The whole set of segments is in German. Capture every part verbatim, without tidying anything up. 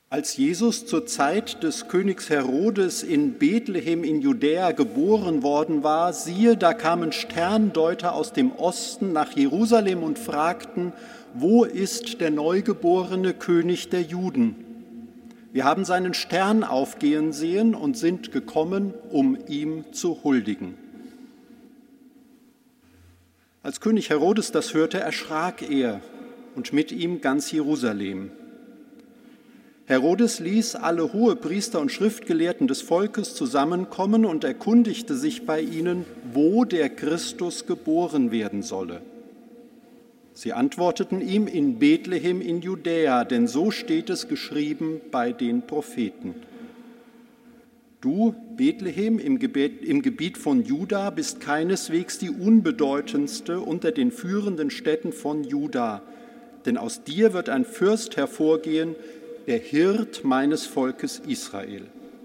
Als Jesus zur Zeit des Königs Herodes in Bethlehem in Judäa geboren worden war, siehe, da kamen Sterndeuter aus dem Osten nach Jerusalem und fragten, wo ist der neugeborene König der Juden? Wir haben seinen Stern aufgehen sehen und sind gekommen, um ihm zu huldigen. Als König Herodes das hörte, erschrak er und mit ihm ganz Jerusalem. Herodes ließ alle Hohepriester und Schriftgelehrten des Volkes zusammenkommen und erkundigte sich bei ihnen, wo der Christus geboren werden solle. Sie antworteten ihm, in Bethlehem in Judäa, denn so steht es geschrieben bei den Propheten. Du, Bethlehem, im Gebiet, im Gebiet von Juda, bist keineswegs die unbedeutendste unter den führenden Städten von Juda, denn aus dir wird ein Fürst hervorgehen, der Hirt meines Volkes Israel.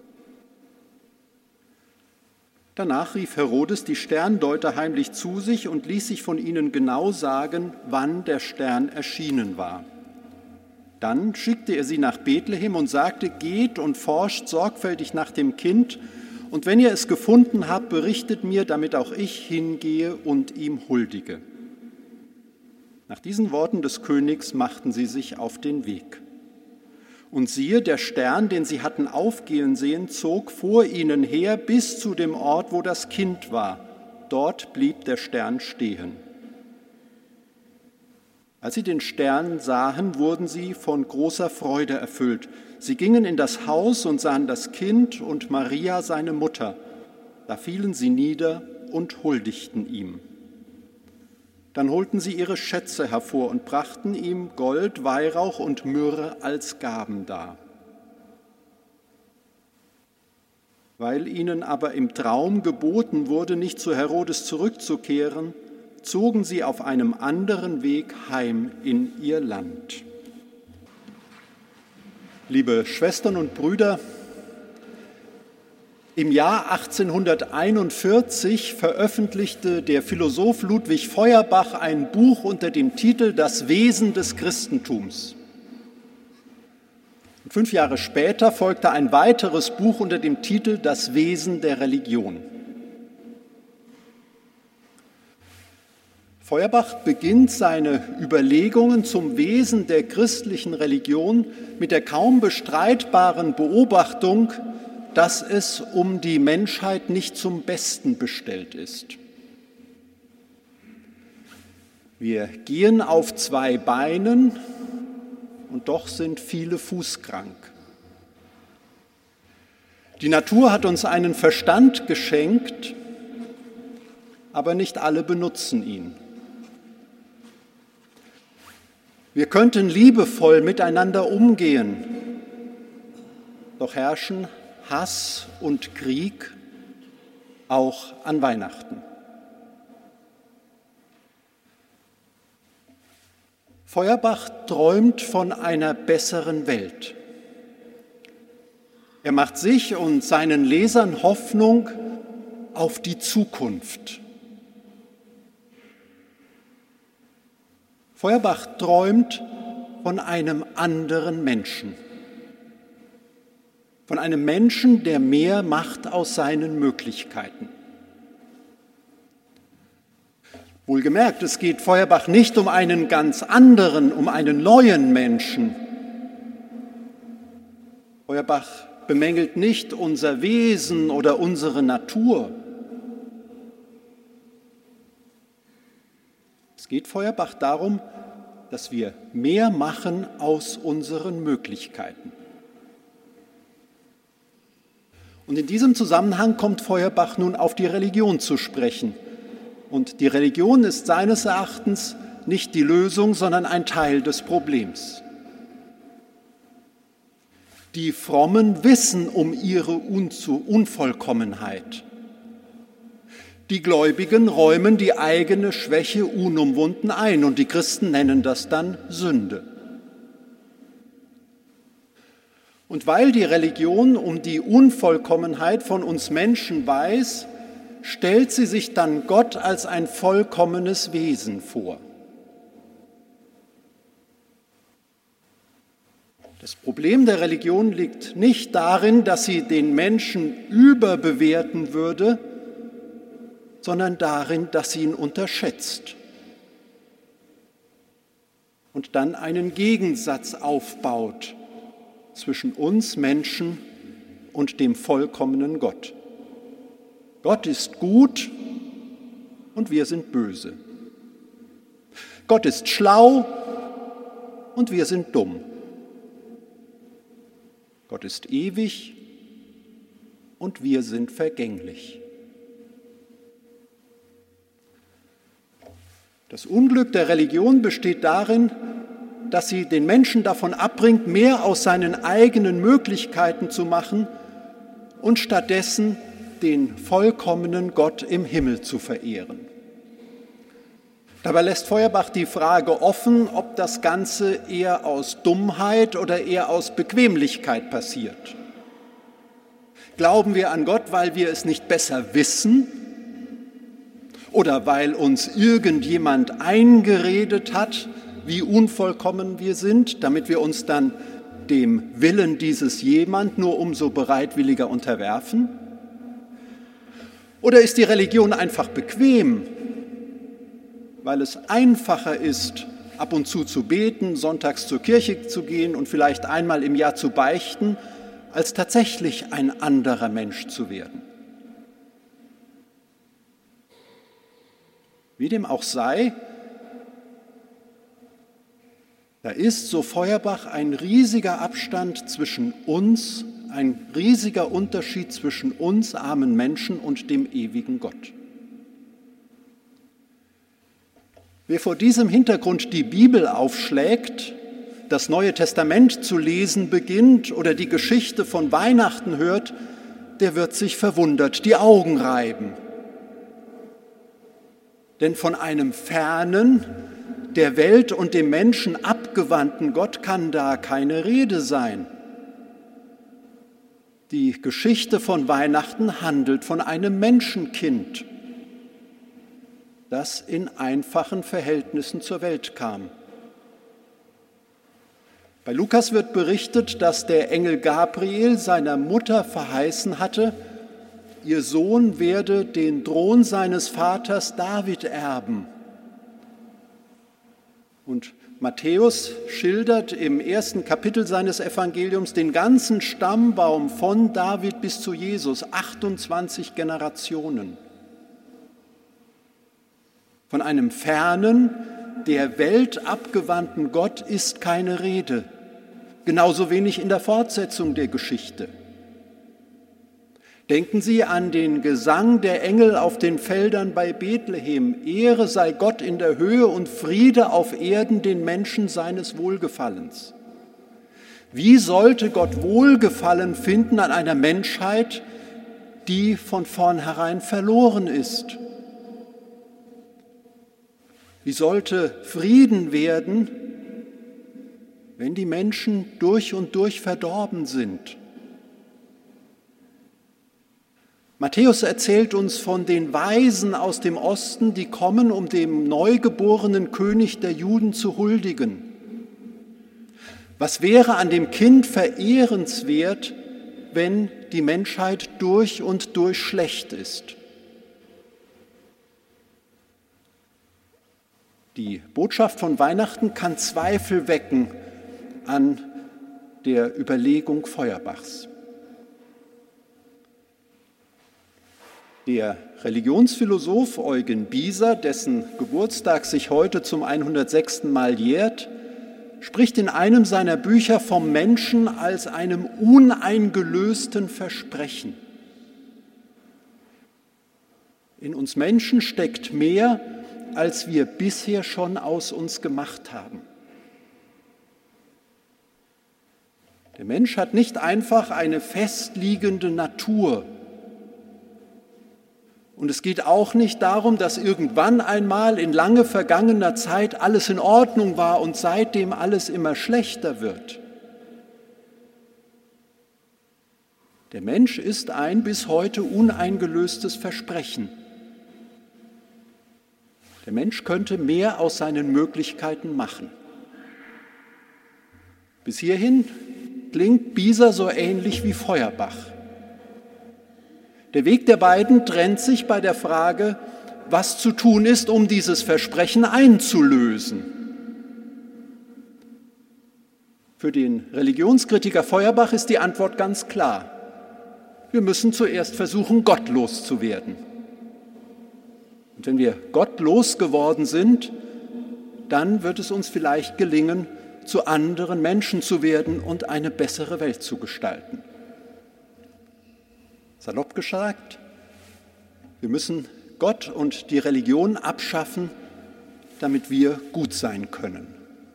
Danach rief Herodes die Sterndeuter heimlich zu sich und ließ sich von ihnen genau sagen, wann der Stern erschienen war. Dann schickte er sie nach Bethlehem und sagte, geht und forscht sorgfältig nach dem Kind, und wenn ihr es gefunden habt, berichtet mir, damit auch ich hingehe und ihm huldige. Nach diesen Worten des Königs machten sie sich auf den Weg. Und siehe, der Stern, den sie hatten aufgehen sehen, zog vor ihnen her bis zu dem Ort, wo das Kind war. Dort blieb der Stern stehen. Als sie den Stern sahen, wurden sie von großer Freude erfüllt. Sie gingen in das Haus und sahen das Kind und Maria, seine Mutter. Da fielen sie nieder und huldigten ihm. Dann holten sie ihre Schätze hervor und brachten ihm Gold, Weihrauch und Myrrhe als Gaben dar. Weil ihnen aber im Traum geboten wurde, nicht zu Herodes zurückzukehren, zogen sie auf einem anderen Weg heim in ihr Land. Liebe Schwestern und Brüder, im Jahr achtzehnhunderteinundvierzig veröffentlichte der Philosoph Ludwig Feuerbach ein Buch unter dem Titel Das Wesen des Christentums. Und fünf Jahre später folgte ein weiteres Buch unter dem Titel Das Wesen der Religion. Feuerbach beginnt seine Überlegungen zum Wesen der christlichen Religion mit der kaum bestreitbaren Beobachtung, dass es um die Menschheit nicht zum Besten bestellt ist. Wir gehen auf zwei Beinen und doch sind viele fußkrank. Die Natur hat uns einen Verstand geschenkt, aber nicht alle benutzen ihn. Wir könnten liebevoll miteinander umgehen, doch herrschen Hass und Krieg auch an Weihnachten. Feuerbach träumt von einer besseren Welt. Er macht sich und seinen Lesern Hoffnung auf die Zukunft. Feuerbach träumt von einem anderen Menschen. Von einem Menschen, der mehr macht aus seinen Möglichkeiten. Wohlgemerkt, es geht Feuerbach nicht um einen ganz anderen, um einen neuen Menschen. Feuerbach bemängelt nicht unser Wesen oder unsere Natur. Es geht Feuerbach darum, dass wir mehr machen aus unseren Möglichkeiten. Und in diesem Zusammenhang kommt Feuerbach nun auf die Religion zu sprechen. Und die Religion ist seines Erachtens nicht die Lösung, sondern ein Teil des Problems. Die Frommen wissen um ihre Unvollkommenheit. Die Gläubigen räumen die eigene Schwäche unumwunden ein und die Christen nennen das dann Sünde. Und weil die Religion um die Unvollkommenheit von uns Menschen weiß, stellt sie sich dann Gott als ein vollkommenes Wesen vor. Das Problem der Religion liegt nicht darin, dass sie den Menschen überbewerten würde, sondern darin, dass sie ihn unterschätzt und dann einen Gegensatz aufbaut zwischen uns Menschen und dem vollkommenen Gott. Gott ist gut und wir sind böse. Gott ist schlau und wir sind dumm. Gott ist ewig und wir sind vergänglich. Das Unglück der Religion besteht darin, dass sie den Menschen davon abbringt, mehr aus seinen eigenen Möglichkeiten zu machen und stattdessen den vollkommenen Gott im Himmel zu verehren. Dabei lässt Feuerbach die Frage offen, ob das Ganze eher aus Dummheit oder eher aus Bequemlichkeit passiert. Glauben wir an Gott, weil wir es nicht besser wissen oder weil uns irgendjemand eingeredet hat, wie unvollkommen wir sind, damit wir uns dann dem Willen dieses jemand nur umso bereitwilliger unterwerfen? Oder ist die Religion einfach bequem, weil es einfacher ist, ab und zu zu beten, sonntags zur Kirche zu gehen und vielleicht einmal im Jahr zu beichten, als tatsächlich ein anderer Mensch zu werden? Wie dem auch sei, da ist, so Feuerbach, ein riesiger Abstand zwischen uns, ein riesiger Unterschied zwischen uns armen Menschen und dem ewigen Gott. Wer vor diesem Hintergrund die Bibel aufschlägt, das Neue Testament zu lesen beginnt oder die Geschichte von Weihnachten hört, der wird sich verwundert die Augen reiben. Denn von einem fernen, der Welt und dem Menschen abgewandten Gott kann da keine Rede sein. Die Geschichte von Weihnachten handelt von einem Menschenkind, das in einfachen Verhältnissen zur Welt kam. Bei Lukas wird berichtet, dass der Engel Gabriel seiner Mutter verheißen hatte, ihr Sohn werde den Thron seines Vaters David erben. Und Matthäus schildert im ersten Kapitel seines Evangeliums den ganzen Stammbaum von David bis zu Jesus, achtundzwanzig Generationen. Von einem fernen, der Welt abgewandten Gott ist keine Rede, genauso wenig in der Fortsetzung der Geschichte. Denken Sie an den Gesang der Engel auf den Feldern bei Bethlehem. Ehre sei Gott in der Höhe und Friede auf Erden den Menschen seines Wohlgefallens. Wie sollte Gott Wohlgefallen finden an einer Menschheit, die von vornherein verloren ist? Wie sollte Frieden werden, wenn die Menschen durch und durch verdorben sind? Matthäus erzählt uns von den Weisen aus dem Osten, die kommen, um dem neugeborenen König der Juden zu huldigen. Was wäre an dem Kind verehrenswert, wenn die Menschheit durch und durch schlecht ist? Die Botschaft von Weihnachten kann Zweifel wecken an der Überlegung Feuerbachs. Der Religionsphilosoph Eugen Bieser, dessen Geburtstag sich heute zum hundertsechsten Mal jährt, spricht in einem seiner Bücher vom Menschen als einem uneingelösten Versprechen. In uns Menschen steckt mehr, als wir bisher schon aus uns gemacht haben. Der Mensch hat nicht einfach eine festliegende Natur. Und es geht auch nicht darum, dass irgendwann einmal in lange vergangener Zeit alles in Ordnung war und seitdem alles immer schlechter wird. Der Mensch ist ein bis heute uneingelöstes Versprechen. Der Mensch könnte mehr aus seinen Möglichkeiten machen. Bis hierhin klingt Bisa so ähnlich wie Feuerbach. Der Weg der beiden trennt sich bei der Frage, was zu tun ist, um dieses Versprechen einzulösen. Für den Religionskritiker Feuerbach ist die Antwort ganz klar. Wir müssen zuerst versuchen, gottlos zu werden. Und wenn wir gottlos geworden sind, dann wird es uns vielleicht gelingen, zu anderen Menschen zu werden und eine bessere Welt zu gestalten. Salopp gesagt, wir müssen Gott und die Religion abschaffen, damit wir gut sein können.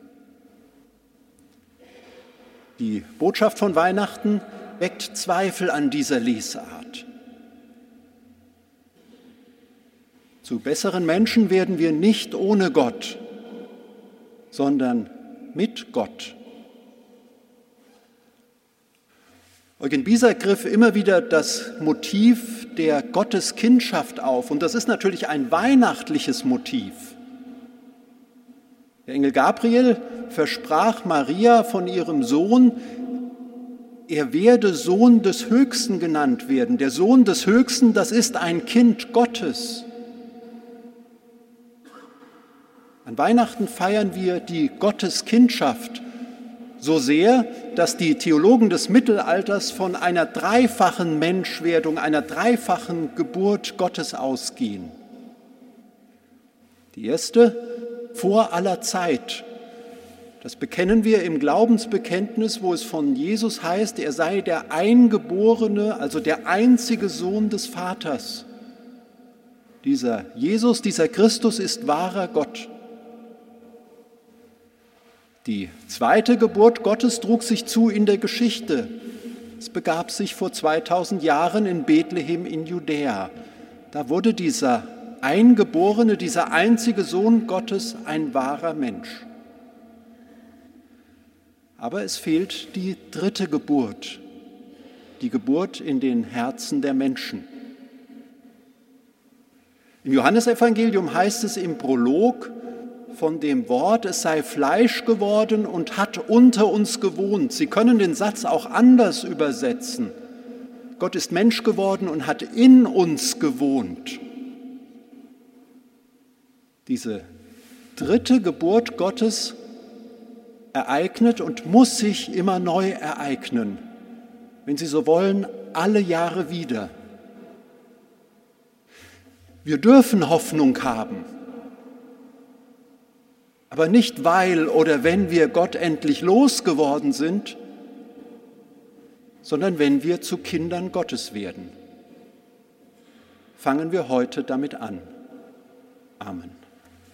Die Botschaft von Weihnachten weckt Zweifel an dieser Lesart. Zu besseren Menschen werden wir nicht ohne Gott, sondern mit Gott. Eugen Bisa griff immer wieder das Motiv der Gotteskindschaft auf. Und das ist natürlich ein weihnachtliches Motiv. Der Engel Gabriel versprach Maria von ihrem Sohn, er werde Sohn des Höchsten genannt werden. Der Sohn des Höchsten, das ist ein Kind Gottes. An Weihnachten feiern wir die Gotteskindschaft so sehr, dass die Theologen des Mittelalters von einer dreifachen Menschwerdung, einer dreifachen Geburt Gottes ausgehen. Die erste, vor aller Zeit. Das bekennen wir im Glaubensbekenntnis, wo es von Jesus heißt, er sei der Eingeborene, also der einzige Sohn des Vaters. Dieser Jesus, dieser Christus ist wahrer Gott. Die zweite Geburt Gottes trug sich zu in der Geschichte. Es begab sich vor zweitausend Jahren in Bethlehem in Judäa. Da wurde dieser Eingeborene, dieser einzige Sohn Gottes ein wahrer Mensch. Aber es fehlt die dritte Geburt, die Geburt in den Herzen der Menschen. Im Johannesevangelium heißt es im Prolog von dem Wort, es sei Fleisch geworden und hat unter uns gewohnt. Sie können den Satz auch anders übersetzen. Gott ist Mensch geworden und hat in uns gewohnt. Diese dritte Geburt Gottes ereignet und muss sich immer neu ereignen, wenn Sie so wollen, alle Jahre wieder. Wir dürfen Hoffnung haben, aber nicht weil oder wenn wir Gott endlich losgeworden sind, sondern wenn wir zu Kindern Gottes werden. Fangen wir heute damit an. Amen.